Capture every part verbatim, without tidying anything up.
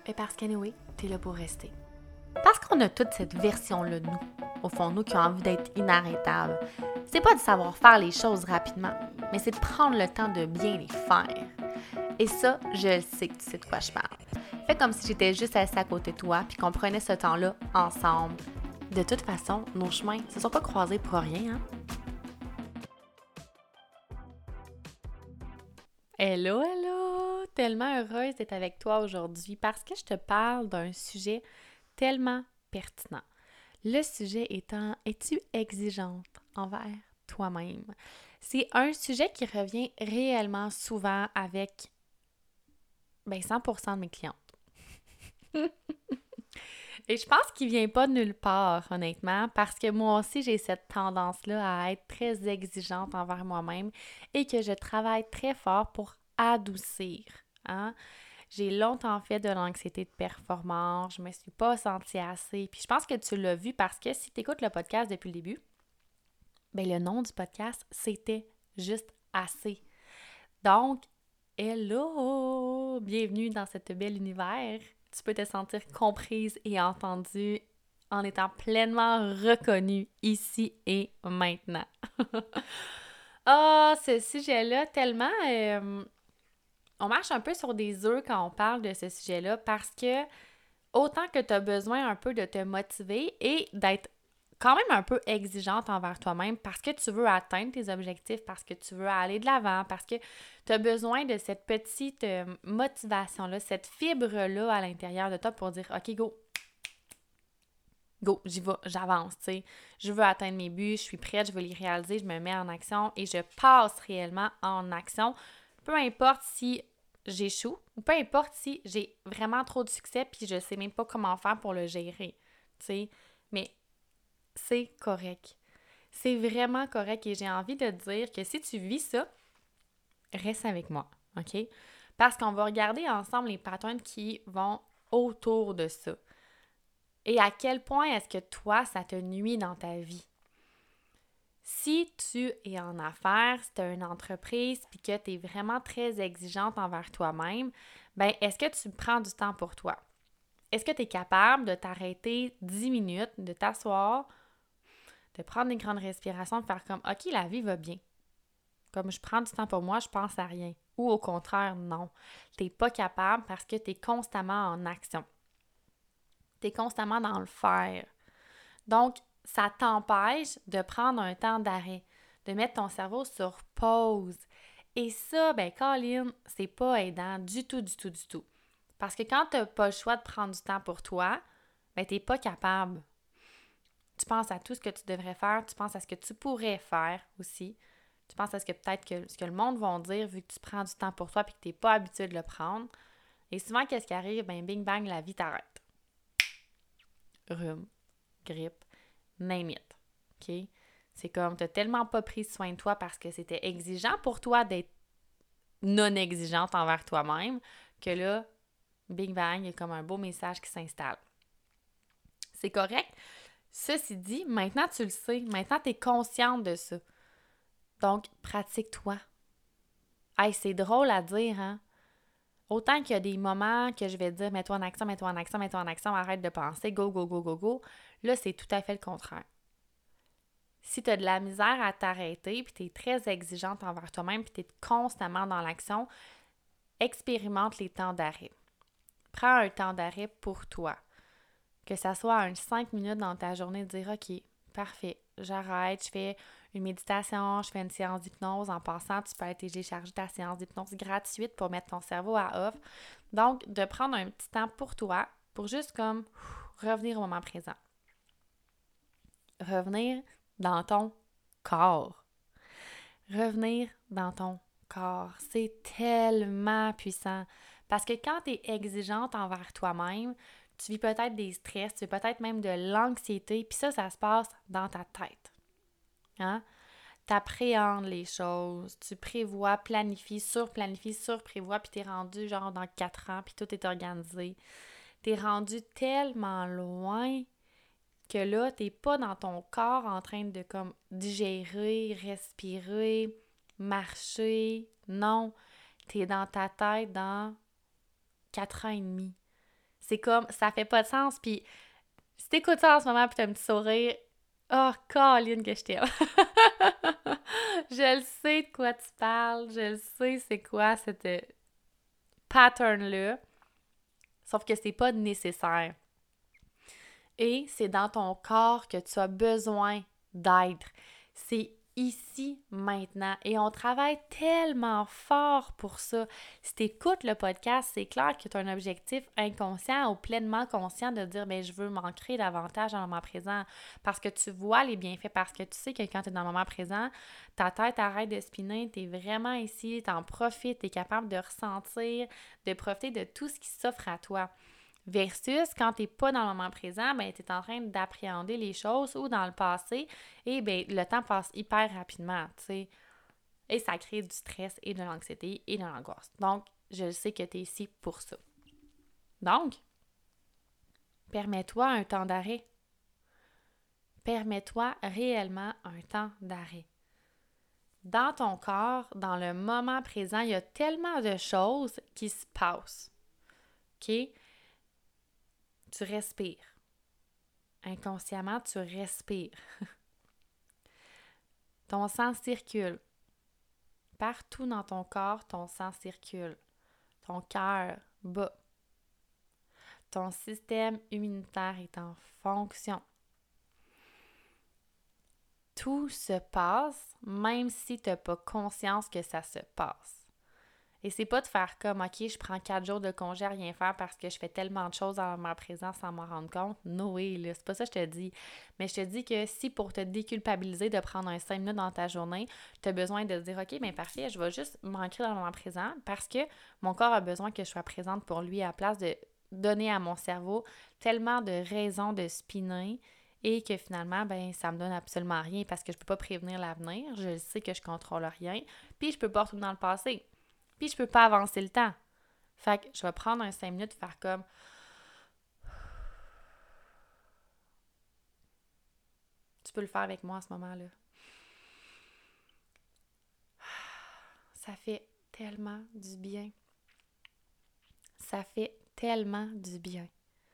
Et parce qu'anyway, t'es là pour rester. Parce qu'on a toute cette version-là de nous, au fond de nous, qui a envie d'être inarrêtable. C'est pas de savoir faire les choses rapidement, mais c'est de prendre le temps de bien les faire. Et ça, je sais que tu sais de quoi je parle. Fais comme si j'étais juste assise à côté de toi puis qu'on prenait ce temps-là ensemble. De toute façon, nos chemins ne se sont pas croisés pour rien, hein? Hello, hello! Tellement heureuse d'être avec toi aujourd'hui parce que je te parle d'un sujet tellement pertinent. Le sujet étant, es-tu exigeante envers toi-même? C'est un sujet qui revient réellement souvent avec ben, cent pour cent de mes clientes. Et je pense qu'il vient pas de nulle part, honnêtement, parce que moi aussi, j'ai cette tendance-là à être très exigeante envers moi-même et que je travaille très fort pour adoucir. Hein? J'ai longtemps fait de l'anxiété de performance, je me suis pas sentie assez. Puis je pense que tu l'as vu parce que si tu écoutes le podcast depuis le début, ben le nom du podcast, c'était juste assez. Donc, hello! Bienvenue dans cet bel univers. Tu peux te sentir comprise et entendue en étant pleinement reconnue ici et maintenant. Ah, ce sujet-là, tellement... euh, on marche un peu sur des œufs quand on parle de ce sujet-là parce que autant que tu as besoin un peu de te motiver et d'être quand même un peu exigeante envers toi-même parce que tu veux atteindre tes objectifs, parce que tu veux aller de l'avant, parce que tu as besoin de cette petite euh, motivation-là, cette fibre-là à l'intérieur de toi pour dire « OK, go, go, j'y vais, j'avance, tu sais. Je veux atteindre mes buts, je suis prête, je veux les réaliser, je me mets en action et je passe réellement en action. Peu importe si j'échoue ou peu importe si j'ai vraiment trop de succès puis je sais même pas comment faire pour le gérer, tu sais. Mais c'est correct. C'est vraiment correct et j'ai envie de te dire que si tu vis ça, reste avec moi, OK? Parce qu'on va regarder ensemble les patterns qui vont autour de ça. Et à quel point est-ce que toi, ça te nuit dans ta vie? Si tu es en affaires, si tu as une entreprise puis que tu es vraiment très exigeante envers toi-même, ben est-ce que tu prends du temps pour toi? Est-ce que tu es capable de t'arrêter dix minutes, de t'asseoir, de prendre des grandes respirations, de faire comme « OK, la vie va bien. Comme je prends du temps pour moi, je pense à rien. » Ou au contraire, non. Tu n'es pas capable parce que tu es constamment en action. Tu es constamment dans le faire. Donc, ça t'empêche de prendre un temps d'arrêt, de mettre ton cerveau sur pause. Et ça, ben Colin, c'est pas aidant du tout, du tout, du tout. Parce que quand tu n'as pas le choix de prendre du temps pour toi, ben tu n'es pas capable. Tu penses à tout ce que tu devrais faire, tu penses à ce que tu pourrais faire aussi. Tu penses à ce que peut-être que ce que le monde va dire vu que tu prends du temps pour toi et que tu n'es pas habitué de le prendre. Et souvent, qu'est-ce qui arrive? Ben bing bang, la vie t'arrête. Rhume, grippe, name it. OK? C'est comme, tu n'as tellement pas pris soin de toi parce que c'était exigeant pour toi d'être non exigeante envers toi-même que là, bing bang, il y a comme un beau message qui s'installe. C'est correct? Ceci dit, maintenant tu le sais, maintenant tu es consciente de ça. Donc, pratique-toi. Hey, c'est drôle à dire, hein? Autant qu'il y a des moments que je vais te dire « mets-toi en action, mets-toi en action, mets-toi en action, arrête de penser, go, go, go, go, go », là, c'est tout à fait le contraire. Si tu as de la misère à t'arrêter, puis tu es très exigeante envers toi-même, puis tu es constamment dans l'action, expérimente les temps d'arrêt. Prends un temps d'arrêt pour toi. Que ça soit un cinq minutes dans ta journée, de dire « OK, parfait, j'arrête, je fais une méditation, je fais une séance d'hypnose. En passant, tu peux aller télécharger ta séance d'hypnose gratuite pour mettre ton cerveau à off. » Donc, de prendre un petit temps pour toi, pour juste comme pff, revenir au moment présent. Revenir dans ton corps. Revenir dans ton corps. C'est tellement puissant. Parce que quand tu es exigeante envers toi-même, tu vis peut-être des stress, tu vis peut-être même de l'anxiété, puis ça, ça se passe dans ta tête. Hein? Tu appréhendes les choses, tu prévois, planifies, surplanifies, surprévois, puis tu es rendu genre dans quatre ans, puis tout est organisé. Tu es rendu tellement loin que là, tu n'es pas dans ton corps en train de comme digérer, respirer, marcher. Non, tu es dans ta tête dans quatre ans et demi. C'est comme, ça fait pas de sens. Puis si t'écoutes ça en ce moment puis t'as un petit sourire, oh, Colline que je t'aime. Je le sais de quoi tu parles, je le sais c'est quoi cette euh, pattern-là, sauf que c'est pas nécessaire. Et c'est dans ton corps que tu as besoin d'être. C'est ici, maintenant. Et on travaille tellement fort pour ça. Si tu écoutes le podcast, c'est clair que tu as un objectif inconscient ou pleinement conscient de dire ben, je veux m'ancrer davantage dans le moment présent parce que tu vois les bienfaits, parce que tu sais que quand tu es dans le moment présent, ta tête arrête de spinner, tu es vraiment ici, tu en profites, tu es capable de ressentir, de profiter de tout ce qui s'offre à toi. Versus quand tu n'es pas dans le moment présent, ben, tu es en train d'appréhender les choses ou dans le passé et ben, le temps passe hyper rapidement, tu sais. Et ça crée du stress et de l'anxiété et de l'angoisse. Donc, je sais que tu es ici pour ça. Donc, permets-toi un temps d'arrêt. Permets-toi réellement un temps d'arrêt. Dans ton corps, dans le moment présent, il y a tellement de choses qui se passent. OK? Tu respires. Inconsciemment, tu respires. Ton sang circule. Partout dans ton corps, ton sang circule. Ton cœur bat. Ton système immunitaire est en fonction. Tout se passe, même si tu n'as pas conscience que ça se passe. Et c'est pas de faire comme, OK, je prends quatre jours de congé à rien faire parce que je fais tellement de choses en ma présence sans m'en rendre compte. No way, là, c'est pas ça que je te dis. Mais je te dis que si pour te déculpabiliser de prendre un cinq minutes dans ta journée, tu as besoin de te dire, OK, bien parfait, je vais juste m'ancrer dans le moment présent parce que mon corps a besoin que je sois présente pour lui à la place de donner à mon cerveau tellement de raisons de spinner et que finalement, ben ça me donne absolument rien parce que je peux pas prévenir l'avenir, je sais que je contrôle rien, puis je peux pas retourner dans le passé. Puis je peux pas avancer le temps. Fait que je vais prendre un cinq minutes et faire comme... Tu peux le faire avec moi en ce moment-là. Ça fait tellement du bien. Ça fait tellement du bien.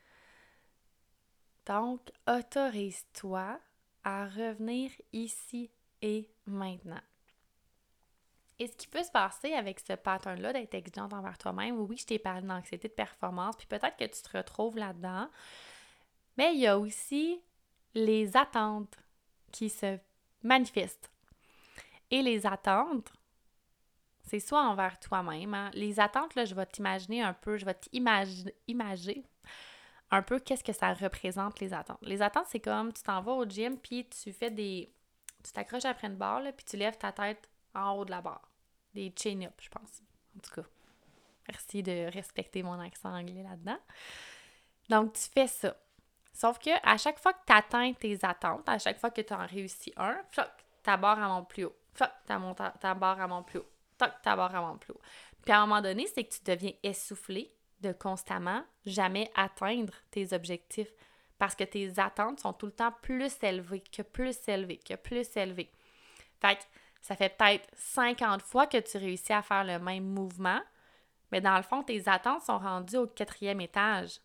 Donc, autorise-toi à revenir ici et maintenant. Et ce qui peut se passer avec ce pattern-là d'être exigeante envers toi-même, oui, je t'ai parlé d'anxiété de performance, puis peut-être que tu te retrouves là-dedans, mais il y a aussi les attentes qui se manifestent. Et les attentes, c'est soit envers toi-même. Hein? Les attentes, là, je vais t'imaginer un peu, je vais t'imager un peu qu'est-ce que ça représente, les attentes. Les attentes, c'est comme tu t'en vas au gym, puis tu fais des... Tu t'accroches après une barre, là, puis tu lèves ta tête en haut de la barre. Des chin-ups, je pense. En tout cas, merci de respecter mon accent anglais là-dedans. Donc, tu fais ça. Sauf que à chaque fois que tu atteins tes attentes, à chaque fois que tu en réussis un, floc, ta barre elle monte plus haut. Floc, ta, ta, ta barre elle monte plus haut. Toc, ta barre elle monte plus haut. Puis à un moment donné, c'est que tu deviens essoufflé de constamment jamais atteindre tes objectifs parce que tes attentes sont tout le temps plus élevées, que plus élevées, que plus élevées. Fait que ça fait peut-être cinquante fois que tu réussis à faire le même mouvement, mais dans le fond, tes attentes sont rendues au quatrième étage.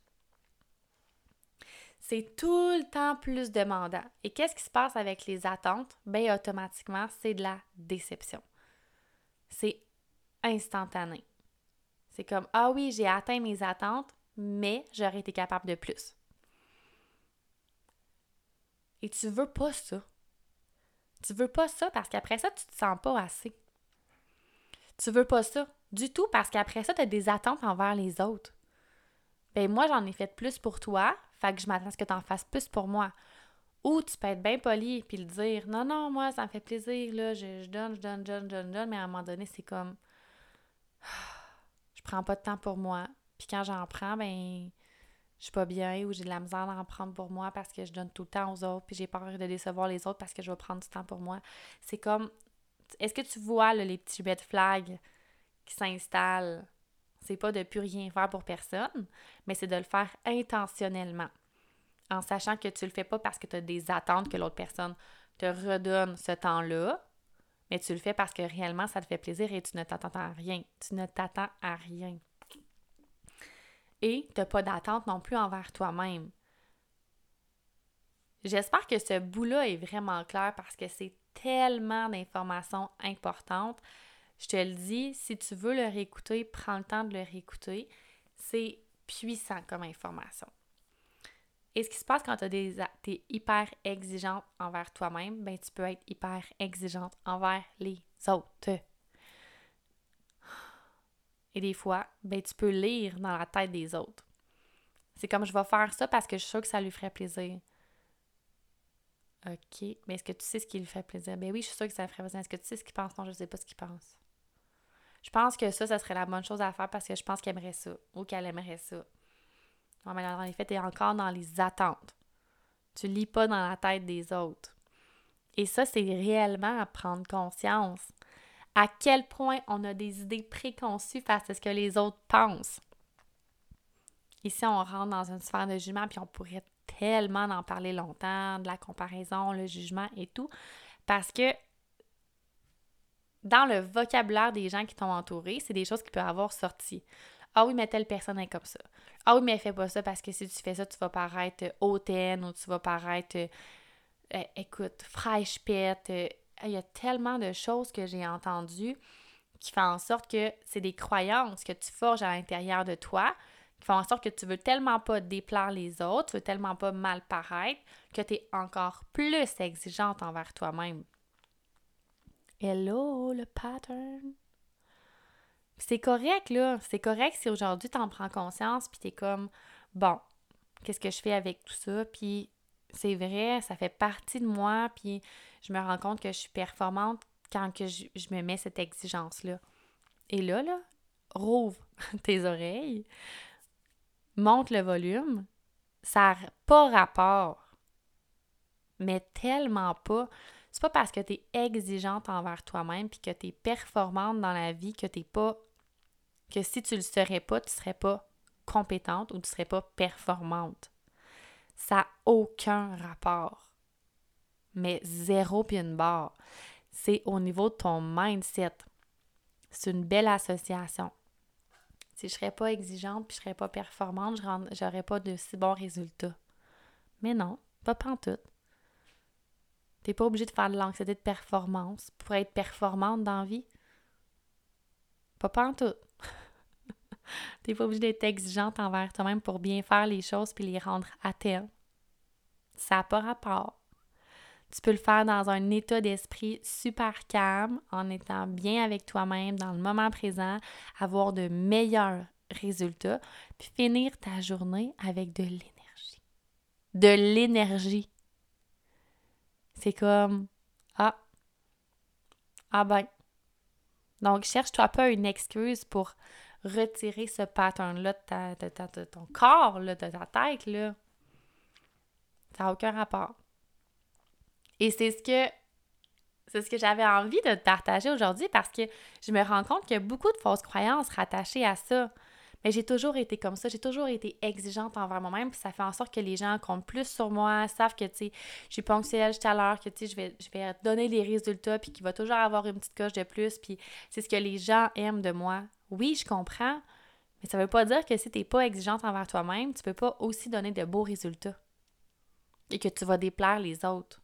C'est tout le temps plus demandant. Et qu'est-ce qui se passe avec les attentes? Bien, automatiquement, c'est de la déception. C'est instantané. C'est comme, ah oui, j'ai atteint mes attentes, mais j'aurais été capable de plus. Et tu veux pas ça. Tu veux pas ça parce qu'après ça, tu te sens pas assez. Tu veux pas ça du tout parce qu'après ça, tu as des attentes envers les autres. Ben moi, j'en ai fait plus pour toi, fait que je m'attends à ce que tu en fasses plus pour moi. Ou tu peux être bien poli puis le dire, non, non, moi, ça me fait plaisir, là, je, je donne, je donne, je donne, je donne, je donne, mais à un moment donné, c'est comme, je prends pas de temps pour moi. Puis quand j'en prends, ben, je suis pas bien ou j'ai de la misère d'en prendre pour moi parce que je donne tout le temps aux autres puis j'ai peur de décevoir les autres parce que je vais prendre du temps pour moi. C'est comme, est-ce que tu vois là, les petits red flags qui s'installent? C'est pas de plus rien faire pour personne, mais c'est de le faire intentionnellement. En sachant que tu le fais pas parce que tu as des attentes que l'autre personne te redonne ce temps-là, mais tu le fais parce que réellement, ça te fait plaisir et tu ne t'attends à rien. Tu ne t'attends à rien. et tu n'as pas d'attente non plus envers toi-même. J'espère que ce bout-là est vraiment clair parce que c'est tellement d'informations importantes. Je te le dis, si tu veux le réécouter, prends le temps de le réécouter. C'est puissant comme information. Et ce qui se passe quand tu es hyper exigeante envers toi-même, ben tu peux être hyper exigeante envers les autres. Et des fois, ben tu peux lire dans la tête des autres. C'est comme je vais faire ça parce que je suis sûre que ça lui ferait plaisir. OK, mais est-ce que tu sais ce qui lui fait plaisir? Ben oui, je suis sûre que ça lui ferait plaisir. Est-ce que tu sais ce qu'il pense? Non, je ne sais pas ce qu'il pense. Je pense que ça, ça serait la bonne chose à faire parce que je pense qu'il aimerait ça ou qu'elle aimerait ça. Non, mais dans les faits, tu es encore dans les attentes. Tu lis pas dans la tête des autres. Et ça, c'est réellement à prendre conscience. À quel point on a des idées préconçues face à ce que les autres pensent. Ici, on rentre dans une sphère de jugement, puis on pourrait tellement en parler longtemps, de la comparaison, le jugement et tout, parce que dans le vocabulaire des gens qui t'ont entouré, c'est des choses qui peuvent avoir sorti. Ah oui, mais telle personne est comme ça. Ah oui, mais fais pas ça parce que si tu fais ça, tu vas paraître hautaine ou tu vas paraître, euh, écoute, fraîche pète. Euh, il y a tellement de choses que j'ai entendues qui font en sorte que c'est des croyances que tu forges à l'intérieur de toi, qui font en sorte que tu veux tellement pas déplaire les autres, tu veux tellement pas mal paraître, que tu es encore plus exigeante envers toi-même. Hello, le pattern! C'est correct, là. C'est correct si aujourd'hui, tu en prends conscience puis tu es comme, bon, qu'est-ce que je fais avec tout ça? Puis c'est vrai, ça fait partie de moi, puis je me rends compte que je suis performante quand que je, je me mets cette exigence-là. Et là, là, rouvre tes oreilles, monte le volume, ça n'a pas rapport, mais tellement pas. C'est pas parce que tu es exigeante envers toi-même puis que tu es performante dans la vie que t'es pas, que si tu le serais pas, tu serais pas compétente ou tu serais pas performante. Ça n'a aucun rapport. Mais zéro puis une barre. C'est au niveau de ton mindset. C'est une belle association. Si je serais pas exigeante puis je serais pas performante, je n'aurais pas de si bons résultats. Mais non, pas pantoute. T'es pas obligé de faire de l'anxiété de performance pour être performante dans la vie. Pas pantoute. T'es pas obligé d'être exigeante envers toi-même pour bien faire les choses puis les rendre à terme. Ça n'a pas rapport. Tu peux le faire dans un état d'esprit super calme, en étant bien avec toi-même, dans le moment présent, avoir de meilleurs résultats, puis finir ta journée avec de l'énergie. De l'énergie. C'est comme, ah, ah ben. Donc, cherche-toi pas une excuse pour retirer ce pattern-là de, ta, de, ta, de ton corps, là, de ta tête, là. Ça n'a aucun rapport. Et c'est ce que c'est ce que j'avais envie de te partager aujourd'hui parce que je me rends compte qu'il y a beaucoup de fausses croyances rattachées à ça. Mais j'ai toujours été comme ça, j'ai toujours été exigeante envers moi-même, puis ça fait en sorte que les gens comptent plus sur moi, savent que, tu sais, je suis ponctuelle, je suis à l'heure, que, tu sais, je vais, je vais donner les résultats, puis qu'il va toujours avoir une petite coche de plus, puis c'est ce que les gens aiment de moi. Oui, je comprends, mais ça veut pas dire que si tu n'es pas exigeante envers toi-même, tu peux pas aussi donner de beaux résultats et que tu vas déplaire les autres.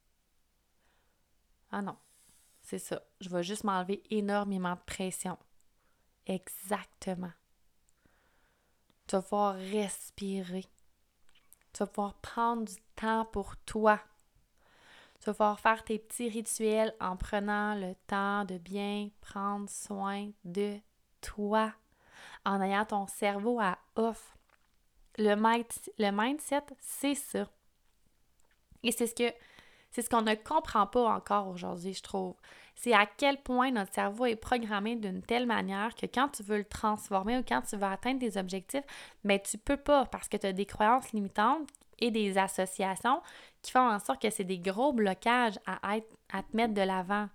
Ah non, c'est ça. Je vais juste m'enlever énormément de pression. Exactement. Tu vas pouvoir respirer. Tu vas pouvoir prendre du temps pour toi. Tu vas pouvoir faire tes petits rituels en prenant le temps de bien prendre soin de toi, en ayant ton cerveau à off. Le, mind, le mindset, c'est ça. Et c'est ce que c'est ce qu'on ne comprend pas encore aujourd'hui, je trouve. C'est à quel point notre cerveau est programmé d'une telle manière que quand tu veux le transformer ou quand tu veux atteindre tes objectifs, bien, tu peux pas parce que tu as des croyances limitantes et des associations qui font en sorte que c'est des gros blocages à, être, à te mettre de l'avant.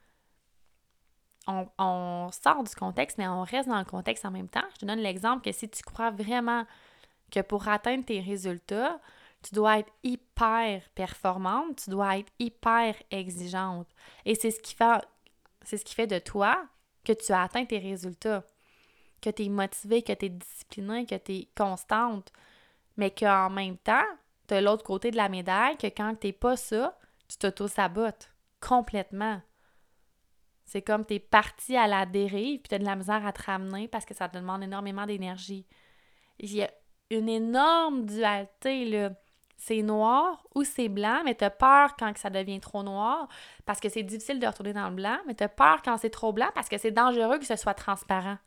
On, on sort du contexte, mais on reste dans le contexte en même temps. Je te donne l'exemple que si tu crois vraiment que pour atteindre tes résultats, tu dois être hyper performante, tu dois être hyper exigeante. Et c'est ce qui fait, c'est ce qui fait de toi que tu as atteint tes résultats. que tu es motivée, que tu es disciplinée, que tu es constante, mais qu'en même temps, tu as l'autre côté de la médaille, que quand tu n'es pas ça, tu t'auto-sabotes complètement. C'est comme tu es parti à la dérive, puis tu as de la misère à te ramener parce que ça te demande énormément d'énergie. Il y a une énorme dualité, là. C'est noir ou c'est blanc, mais tu as peur quand ça devient trop noir parce que c'est difficile de retourner dans le blanc, mais tu as peur quand c'est trop blanc parce que c'est dangereux que ce soit transparent.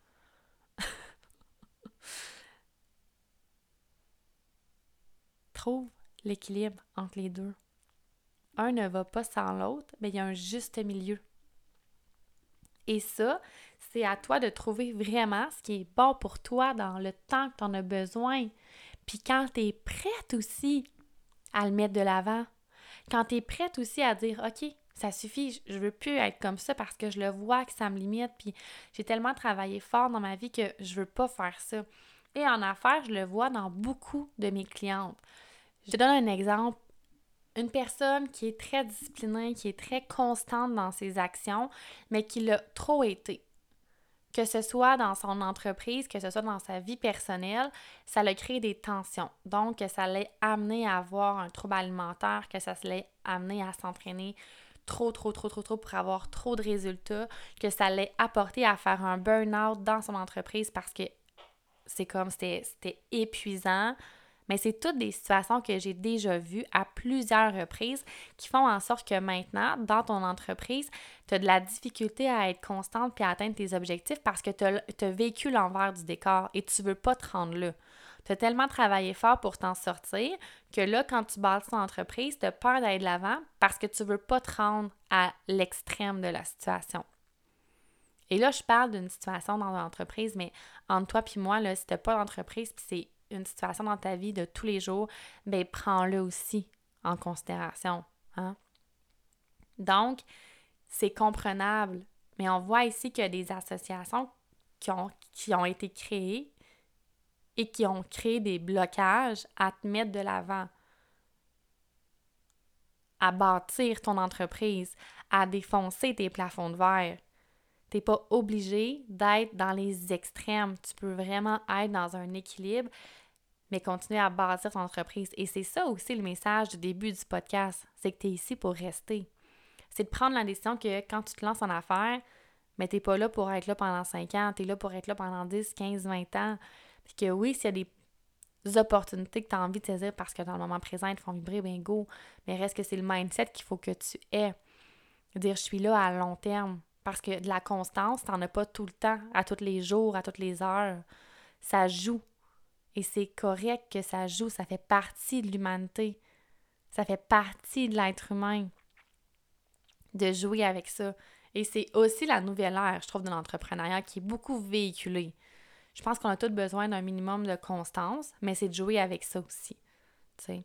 Trouve l'équilibre entre les deux. Un ne va pas sans l'autre, mais il y a un juste milieu. Et ça, c'est à toi de trouver vraiment ce qui est bon pour toi dans le temps que tu en as besoin. Puis quand tu es prête aussi à le mettre de l'avant, quand tu es prête aussi à dire « OK, ça suffit, je veux plus être comme ça parce que je le vois que ça me limite, puis j'ai tellement travaillé fort dans ma vie que je veux pas faire ça. » Et en affaires, je le vois dans beaucoup de mes clientes. Je te donne un exemple. Une personne qui est très disciplinée, qui est très constante dans ses actions, mais qui l'a trop été. Que ce soit dans son entreprise, que ce soit dans sa vie personnelle, ça l'a créé des tensions. Donc, que ça l'a amené à avoir un trouble alimentaire, que ça l'a amené à s'entraîner trop, trop, trop, trop, trop pour avoir trop de résultats, que ça l'a apporté à faire un burn-out dans son entreprise parce que c'est comme, c'était, c'était épuisant. Mais c'est toutes des situations que j'ai déjà vues à plusieurs reprises qui font en sorte que maintenant, dans ton entreprise, tu as de la difficulté à être constante puis à atteindre tes objectifs parce que tu as vécu l'envers du décor et tu ne veux pas te rendre là. Tu as tellement travaillé fort pour t'en sortir que là, quand tu bâtis ton entreprise, tu as peur d'aller de l'avant parce que tu ne veux pas te rendre à l'extrême de la situation. Et là, je parle d'une situation dans l'entreprise, mais entre toi puis moi, là, si tu n'as pas d'entreprise puis c'est une situation dans ta vie de tous les jours, bien, prends-le aussi en considération. Hein? Donc, c'est comprenable, mais on voit ici qu'il y a des associations qui ont, qui ont été créées et qui ont créé des blocages à te mettre de l'avant, à bâtir ton entreprise, à défoncer tes plafonds de verre. Tu n'es pas obligé d'être dans les extrêmes. Tu peux vraiment être dans un équilibre, mais continuer à bâtir ton entreprise. Et c'est ça aussi le message du début du podcast, c'est que tu es ici pour rester. C'est de prendre la décision que quand tu te lances en affaires, mais tu n'es pas là pour être là pendant cinq ans, tu es là pour être là pendant dix, quinze, vingt ans. Puis que oui, s'il y a des opportunités que tu as envie de saisir parce que dans le moment présent, ils te font vibrer, ben go, mais reste que c'est le mindset qu'il faut que tu aies. Dire, je suis là à long terme. Parce que de la constance, tu n'en as pas tout le temps, à tous les jours, à toutes les heures. Ça joue. Et c'est correct que ça joue, ça fait partie de l'humanité. Ça fait partie de l'être humain de jouer avec ça. Et c'est aussi la nouvelle ère, je trouve, de l'entrepreneuriat qui est beaucoup véhiculée. Je pense qu'on a tous besoin d'un minimum de constance, mais c'est de jouer avec ça aussi. Tu sais.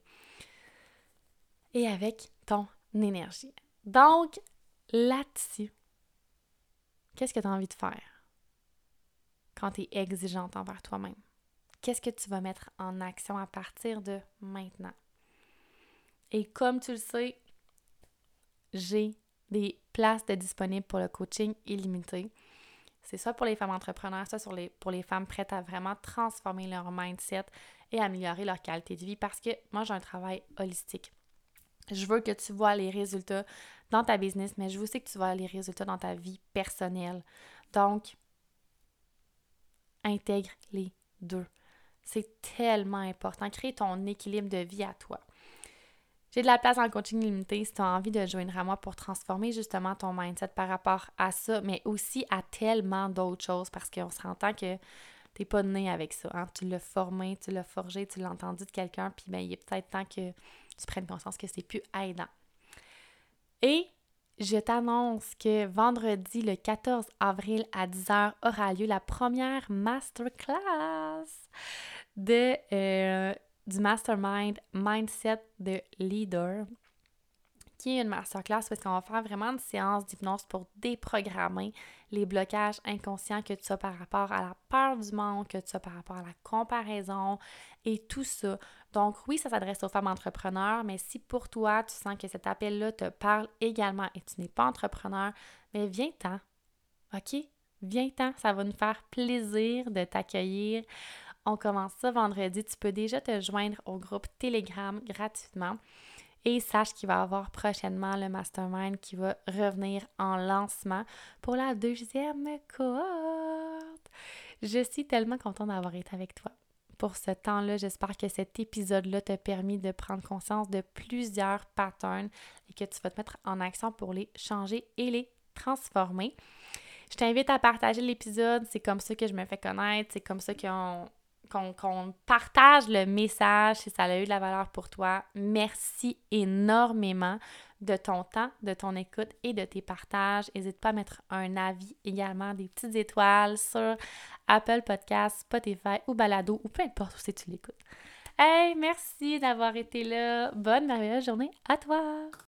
Et avec ton énergie. Donc, là-dessus, qu'est-ce que tu as envie de faire quand tu es exigeante envers toi-même? Qu'est-ce que tu vas mettre en action à partir de maintenant? Et comme tu le sais, j'ai des places de disponibles pour le coaching illimité. C'est soit pour les femmes entrepreneurs, soit sur les, pour les femmes prêtes à vraiment transformer leur mindset et améliorer leur qualité de vie parce que moi, j'ai un travail holistique. Je veux que tu vois les résultats dans ta business, mais je veux aussi que tu vois les résultats dans ta vie personnelle. Donc, intègre les deux. C'est tellement important. Crée ton équilibre de vie à toi. J'ai de la place en coaching limité si tu as envie de joindre à moi pour transformer justement ton mindset par rapport à ça, mais aussi à tellement d'autres choses parce qu'on s'entend que tu n'es pas né avec ça. Hein? Tu l'as formé, tu l'as forgé, tu l'as entendu de quelqu'un, puis ben, il est peut-être temps que tu prennes conscience que c'est plus aidant. Et je t'annonce que vendredi, le quatorze avril à dix heures, aura lieu la première masterclass de, euh, du Mastermind Mindset de Leader, qui est une masterclass parce qu'on va faire vraiment une séance d'hypnose pour déprogrammer les blocages inconscients que tu as par rapport à la peur du manque, que tu as par rapport à la comparaison et tout ça. Donc oui, ça s'adresse aux femmes entrepreneurs, mais si pour toi, tu sens que cet appel-là te parle également et tu n'es pas entrepreneur, mais viens-t'en, OK? viens-t'en, ça va nous faire plaisir de t'accueillir. On commence ça vendredi. Tu peux déjà te joindre au groupe Telegram gratuitement. Et sache qu'il va y avoir prochainement le mastermind qui va revenir en lancement pour la deuxième cohorte. Je suis tellement contente d'avoir été avec toi pour ce temps-là. J'espère que cet épisode-là t'a permis de prendre conscience de plusieurs patterns et que tu vas te mettre en action pour les changer et les transformer. Je t'invite à partager l'épisode. C'est comme ça que je me fais connaître. C'est comme ça qu'on... Qu'on, qu'on partage le message si ça a eu de la valeur pour toi. Merci énormément de ton temps, de ton écoute et de tes partages. N'hésite pas à mettre un avis également, des petites étoiles sur Apple Podcasts, Spotify ou Balado ou peu importe où c'est que tu l'écoutes. Hey, merci d'avoir été là. Bonne merveilleuse journée à toi!